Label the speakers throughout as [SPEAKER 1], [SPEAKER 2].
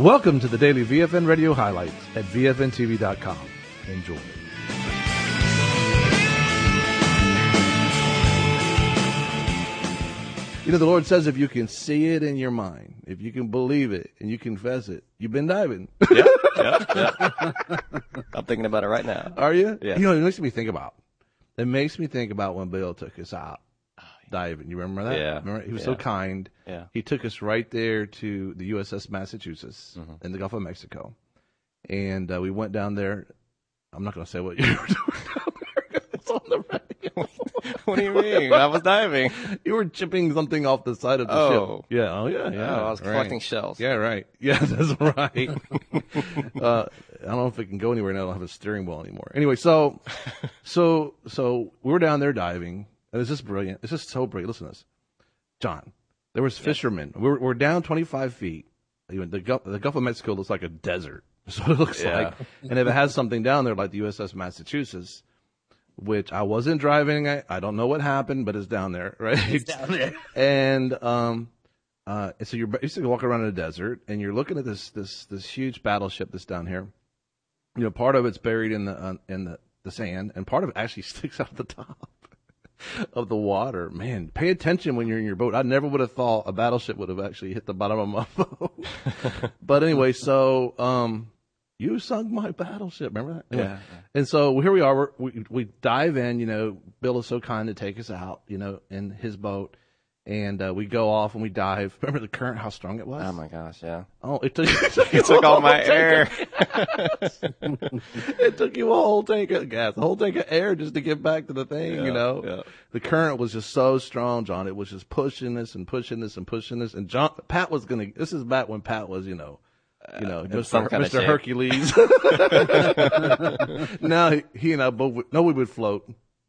[SPEAKER 1] Welcome to the daily VFN radio highlights at VFNTV.com. Enjoy. You know, the Lord says if you can see it in your mind, if you can believe it and you confess it, you've been diving.
[SPEAKER 2] Yeah. I'm thinking about it right now.
[SPEAKER 1] Are you?
[SPEAKER 2] Yeah.
[SPEAKER 1] You know, it makes me think about when Bill took us out diving. You remember that?
[SPEAKER 2] Yeah.
[SPEAKER 1] Remember? He was so kind.
[SPEAKER 2] Yeah.
[SPEAKER 1] He took us right there to the USS Massachusetts in the Gulf of Mexico. And we went down there. I'm not going to say what you were doing down there. It's on the radio.
[SPEAKER 2] What do you mean? I was diving.
[SPEAKER 1] You were chipping something off the side of the ship. Yeah. Oh, yeah. Yeah.
[SPEAKER 2] I was collecting shells.
[SPEAKER 1] Yeah, right. Yeah, that's right. I don't know if it can go anywhere now. I don't have a steering wheel anymore. Anyway, so we were down there diving, and it's just brilliant. It's just so brilliant. Listen to this. John, there was fishermen. We're down 25 feet. The Gulf of Mexico looks like a desert. That's what it looks like. And if it has something down there like the USS Massachusetts, which I wasn't driving, I don't know what happened, but it's down there, right?
[SPEAKER 3] It's down there.
[SPEAKER 1] And so you're used to walk around in a desert, and you're looking at this huge battleship that's down here. You know, part of it's buried in the sand, and part of it actually sticks out the top of the water. Man, pay attention when you're in your boat. I never would have thought a battleship would have actually hit the bottom of my boat. But anyway, so you sunk my battleship. Remember that?
[SPEAKER 2] Yeah.
[SPEAKER 1] And so here we are. We dive in. You know, Bill is so kind to take us out. You know, in his boat, and we go off and we dive. Remember the current? How strong it was?
[SPEAKER 2] Oh my gosh, yeah.
[SPEAKER 1] Oh, it took
[SPEAKER 2] It took all my air.
[SPEAKER 1] It took you a whole tank of gas, a whole tank of air just to get back to the thing, you know.
[SPEAKER 2] Yeah.
[SPEAKER 1] The current was just so strong, John. It was just pushing this and pushing this and pushing this. And Pat was this is back when Pat was, Mr. Hercules. Now he and I both we would float.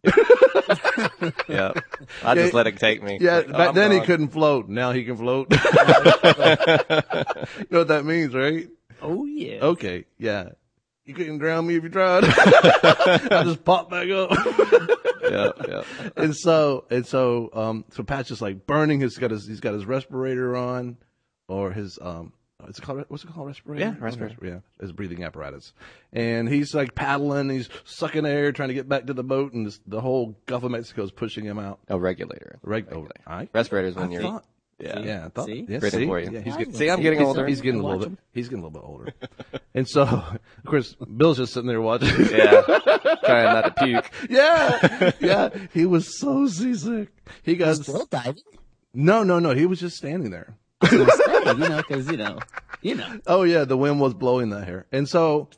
[SPEAKER 2] Yeah. I just let it take me.
[SPEAKER 1] Yeah,
[SPEAKER 2] Like,
[SPEAKER 1] back
[SPEAKER 2] I'm
[SPEAKER 1] then he
[SPEAKER 2] gone.
[SPEAKER 1] couldn't float. Now he can float. You know what that means, right?
[SPEAKER 3] Oh, yeah.
[SPEAKER 1] Okay, yeah. You couldn't drown me if you tried. I just pop back up.
[SPEAKER 2] Yeah.
[SPEAKER 1] And so Pat's just like burning. He's got his respirator on, or his what's it called, respirator?
[SPEAKER 2] Yeah, respirator.
[SPEAKER 1] Yeah, his breathing apparatus. And he's like paddling. He's sucking air, trying to get back to the boat, and the whole Gulf of Mexico is pushing him out.
[SPEAKER 2] Oh, regulator.
[SPEAKER 1] Respirator
[SPEAKER 2] Respirator is when you're.
[SPEAKER 1] Yeah, I thought.
[SPEAKER 3] See?
[SPEAKER 1] Yeah,
[SPEAKER 2] Breathing for you.
[SPEAKER 1] Yeah,
[SPEAKER 2] I'm getting older.
[SPEAKER 1] He's getting a little bit. He's getting a little bit older. And so, of course, Bill's just sitting there watching.
[SPEAKER 2] Yeah. Trying not to puke.
[SPEAKER 1] Yeah. He was so seasick. He got
[SPEAKER 3] Still diving?
[SPEAKER 1] no. He was just standing there.
[SPEAKER 3] Because, you know.
[SPEAKER 1] Oh yeah, the wind was blowing that hair. And so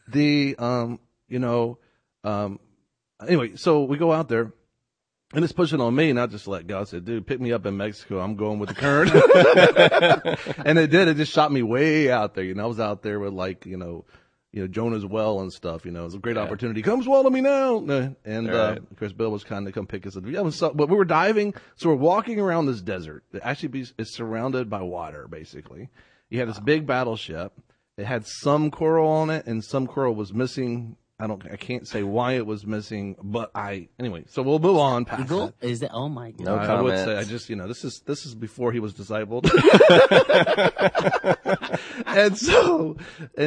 [SPEAKER 1] anyway, so we go out there. And it's pushing on me, and I just let go. I said, dude, pick me up in Mexico. I'm going with the current. And it did. It just shot me way out there. You know, I was out there with Jonah's Well and stuff. You know, it was a great opportunity. Come swallow me now. And, of course, Bill was kind of come pick us up. Yeah, but we were diving. So we're walking around this desert that actually is surrounded by water, basically. You had this big battleship. It had some coral on it, and some coral was missing. I can't say why it was missing, but anyway, so we'll move on past
[SPEAKER 3] Eagle?
[SPEAKER 1] that.
[SPEAKER 3] Is that, oh my God.
[SPEAKER 2] No
[SPEAKER 1] I would
[SPEAKER 2] comments.
[SPEAKER 1] say, this is before he was disabled. and so,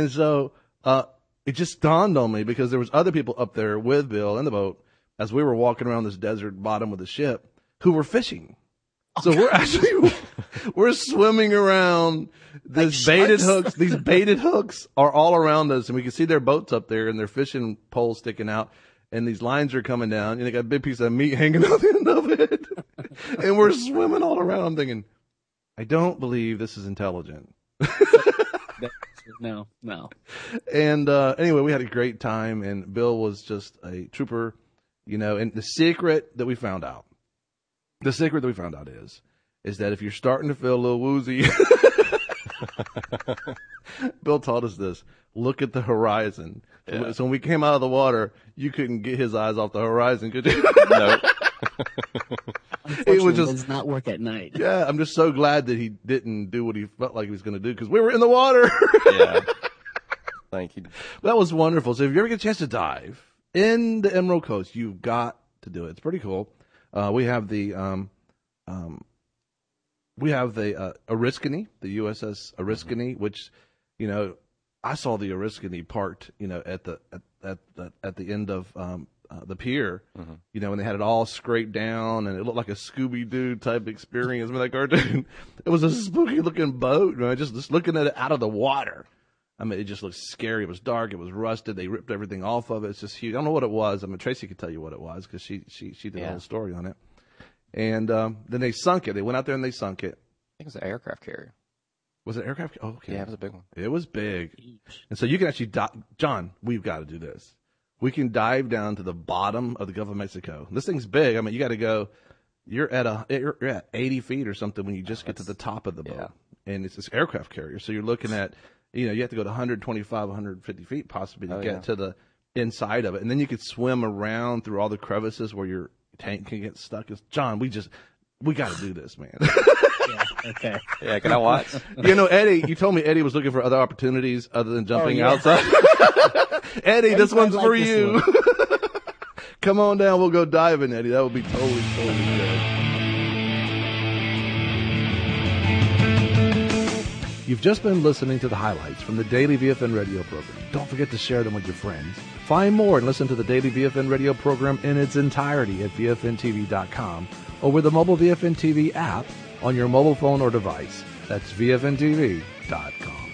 [SPEAKER 1] it just dawned on me because there was other people up there with Bill in the boat as we were walking around this desert bottom of the ship who were fishing. So we're swimming around these baited hooks. These baited hooks are all around us, and we can see their boats up there and their fishing poles sticking out. And these lines are coming down, and they got a big piece of meat hanging on the end of it. And we're swimming all around. I'm thinking, I don't believe this is intelligent.
[SPEAKER 3] No.
[SPEAKER 1] And anyway, we had a great time, and Bill was just a trooper, And the secret that we found out is that if you're starting to feel a little woozy, Bill taught us this. Look at the horizon.
[SPEAKER 2] Yeah.
[SPEAKER 1] So when we came out of the water, you couldn't get his eyes off the horizon, could you?
[SPEAKER 2] No.
[SPEAKER 3] Unfortunately,
[SPEAKER 1] was just-
[SPEAKER 3] it does not work at night.
[SPEAKER 1] Yeah, I'm just so glad that he didn't do what he felt like he was going to do because we were in the water.
[SPEAKER 2] Yeah. Thank you.
[SPEAKER 1] That was wonderful. So if you ever get a chance to dive in the Emerald Coast, you've got to do it. It's pretty cool. We have the Oriskany, the USS Oriskany, which you know, I saw the Oriskany parked, you know, at the end of the pier, you know, and they had it all scraped down, and it looked like a Scooby-Doo type experience with that cartoon. It was a spooky looking boat, man. Just looking at it out of the water. I mean, it just looked scary. It was dark. It was rusted. They ripped everything off of it. It's just huge. I don't know what it was. I mean, Tracy could tell you what it was because she did a whole story on it. And then they sunk it. They went out there and they sunk it.
[SPEAKER 2] I think it was an aircraft carrier.
[SPEAKER 1] Was it aircraft? Oh, okay.
[SPEAKER 2] Yeah, it was a big one.
[SPEAKER 1] It was big. And so you can actually, John, we've got to do this. We can dive down to the bottom of the Gulf of Mexico. This thing's big. I mean, you got to go, you're at 80 feet or something when you just get to the top of the boat.
[SPEAKER 2] Yeah.
[SPEAKER 1] And it's this aircraft carrier. So you're looking at, you know, you have to go to 125, 150 feet possibly to get to the inside of it. And then you could swim around through all the crevices where your tank can get stuck. John, we got to do this, man.
[SPEAKER 3] Yeah, okay.
[SPEAKER 2] Yeah, can I watch?
[SPEAKER 1] You know, Eddie, you told me Eddie was looking for other opportunities other than jumping outside. Eddie, this one's for you. Come on down. We'll go diving, Eddie. That would be totally good. You've just been listening to the highlights from the Daily VFN radio program. Don't forget to share them with your friends. Find more and listen to the Daily VFN radio program in its entirety at VFNTV.com or with the mobile VFN TV app on your mobile phone or device. That's VFNTV.com.